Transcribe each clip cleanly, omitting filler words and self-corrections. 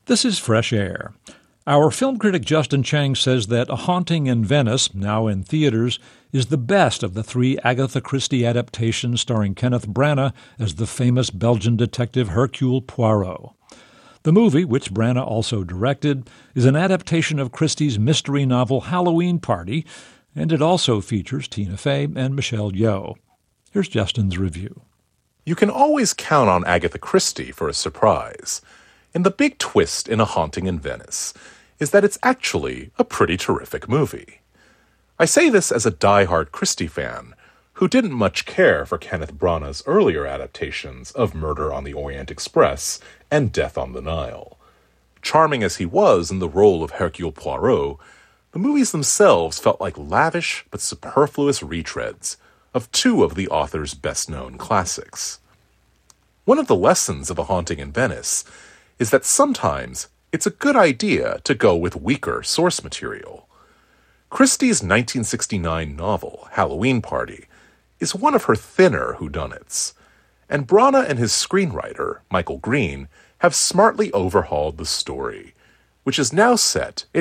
This is Fresh Air. Our film critic Justin Chang says that A Haunting in Venice, now in theaters, is the best of the three Agatha Christie adaptations starring Kenneth Branagh as the famous Belgian detective Hercule Poirot. The movie, which Branagh also directed, is an adaptation of Christie's mystery novel Halloween Party, and it also features Tina Fey and Michelle Yeoh. Here's Justin's review. You can always count on Agatha Christie for a surprise. And the big twist in A Haunting in Venice is that it's actually a pretty terrific movie. I say this as a die-hard Christie fan who didn't much care for Kenneth Branagh's earlier adaptations of Murder on the Orient Express and Death on the Nile. Charming as he was in the role of Hercule Poirot, the movies themselves felt like lavish but superfluous retreads of two of the author's best-known classics. One of the lessons of A Haunting in Venice is that sometimes it's a good idea to go with weaker source material. Christie's 1969 novel, Halloween Party, is one of her thinner whodunits, and Branagh and his screenwriter, Michael Green, have smartly overhauled the story, which is now set in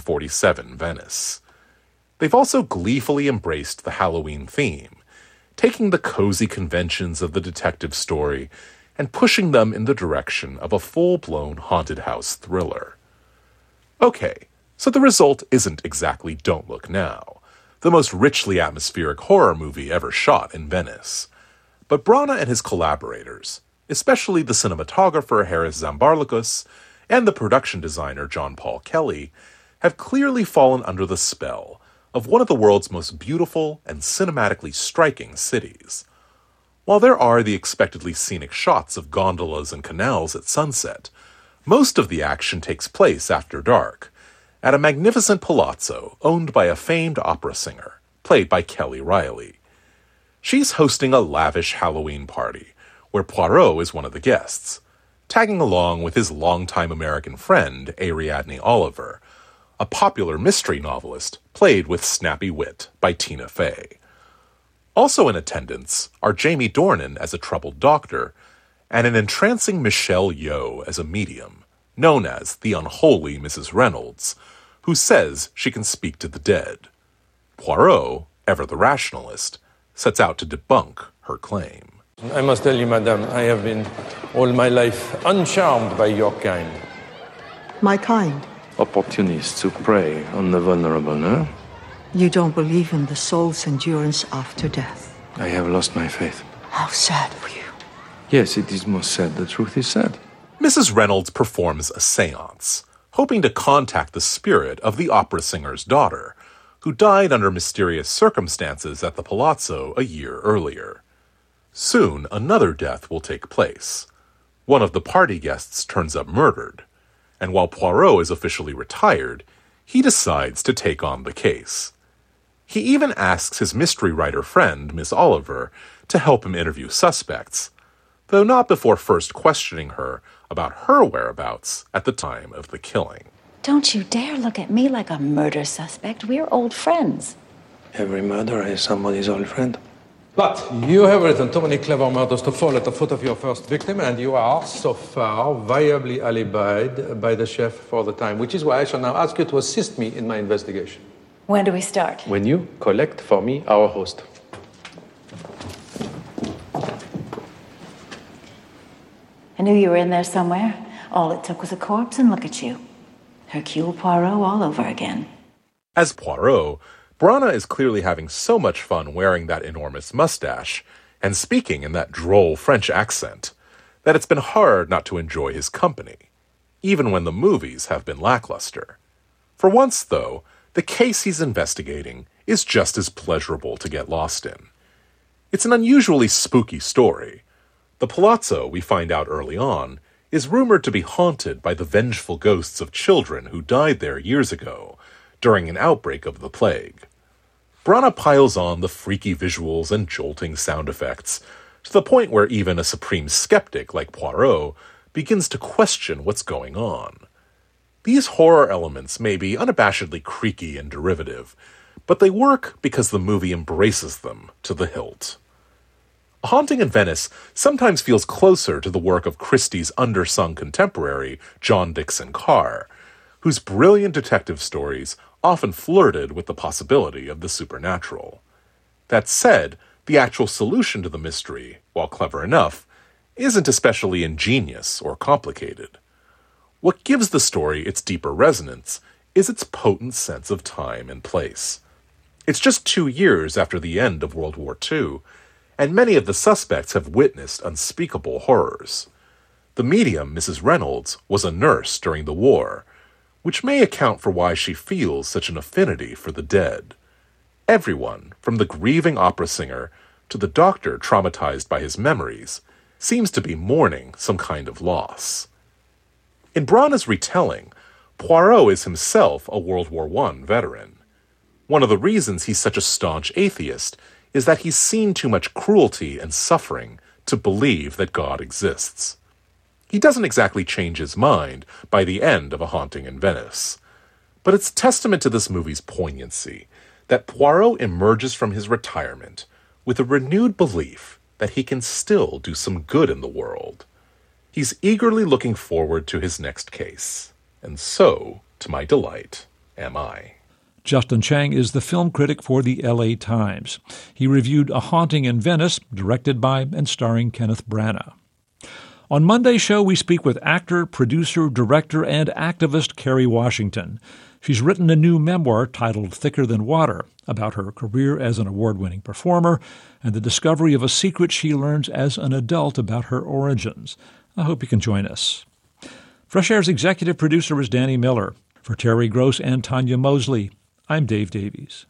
1947 Venice. They've also gleefully embraced the Halloween theme, taking the cozy conventions of the detective story and pushing them in the direction of a full-blown haunted house thriller. Okay, so the result isn't exactly Don't Look Now, the most richly atmospheric horror movie ever shot in Venice. But Branagh and his collaborators, especially the cinematographer Harris Zambarlikus and the production designer John Paul Kelly, have clearly fallen under the spell of one of the world's most beautiful and cinematically striking cities. While there are the expectedly scenic shots of gondolas and canals at sunset, most of the action takes place after dark, at a magnificent palazzo owned by a famed opera singer, played by Kelly Reilly. She's hosting a lavish Halloween party, where Poirot is one of the guests, tagging along with his longtime American friend, Ariadne Oliver, a popular mystery novelist played with snappy wit by Tina Fey. Also in attendance are Jamie Dornan as a troubled doctor and an entrancing Michelle Yeoh as a medium, known as the unholy Mrs. Reynolds, who says she can speak to the dead. Poirot, ever the rationalist, sets out to debunk her claim. I must tell you, madame, I have been all my life uncharmed by your kind. My kind? Opportunists who prey on the vulnerable, no? You don't believe in the soul's endurance after death? I have lost my faith. How sad for you. Yes, it is most sad. The truth is sad. Mrs. Reynolds performs a seance, hoping to contact the spirit of the opera singer's daughter, who died under mysterious circumstances at the palazzo a year earlier. Soon, another death will take place. One of the party guests turns up murdered, and while Poirot is officially retired, he decides to take on the case. He even asks his mystery writer friend, Miss Oliver, to help him interview suspects, though not before first questioning her about her whereabouts at the time of the killing. Don't you dare look at me like a murder suspect. We're old friends. Every murderer is somebody's old friend. But you have written too many clever murders to fall at the foot of your first victim, and you are, so far, viably alibied by the chef for the time, which is why I shall now ask you to assist me in my investigation. When do we start? When you collect for me our host. I knew you were in there somewhere. All it took was a corpse, and look at you. Hercule Poirot all over again. As Poirot, Branagh is clearly having so much fun wearing that enormous mustache and speaking in that droll French accent that it's been hard not to enjoy his company, even when the movies have been lackluster. For once, though, the case he's investigating is just as pleasurable to get lost in. It's an unusually spooky story. The palazzo, we find out early on, is rumored to be haunted by the vengeful ghosts of children who died there years ago during an outbreak of the plague. Branagh piles on the freaky visuals and jolting sound effects to the point where even a supreme skeptic like Poirot begins to question what's going on. These horror elements may be unabashedly creaky and derivative, but they work because the movie embraces them to the hilt. A Haunting in Venice sometimes feels closer to the work of Christie's undersung contemporary, John Dickson Carr, whose brilliant detective stories often flirted with the possibility of the supernatural. That said, the actual solution to the mystery, while clever enough, isn't especially ingenious or complicated. What gives the story its deeper resonance is its potent sense of time and place. It's just 2 years after the end of World War II, and many of the suspects have witnessed unspeakable horrors. The medium, Mrs. Reynolds, was a nurse during the war, which may account for why she feels such an affinity for the dead. Everyone, from the grieving opera singer to the doctor traumatized by his memories, seems to be mourning some kind of loss. In Branagh's retelling, Poirot is himself a World War I veteran. One of the reasons he's such a staunch atheist is that he's seen too much cruelty and suffering to believe that God exists. He doesn't exactly change his mind by the end of A Haunting in Venice, but it's testament to this movie's poignancy that Poirot emerges from his retirement with a renewed belief that he can still do some good in the world. He's eagerly looking forward to his next case, and so, to my delight, am I. Justin Chang is the film critic for the LA Times. He reviewed A Haunting in Venice, directed by and starring Kenneth Branagh. On Monday's show, we speak with actor, producer, director, and activist Kerry Washington. She's written a new memoir titled Thicker Than Water about her career as an award-winning performer and the discovery of a secret she learns as an adult about her origins. I hope you can join us. Fresh Air's executive producer is Danny Miller. For Terry Gross and Tanya Mosley, I'm Dave Davies.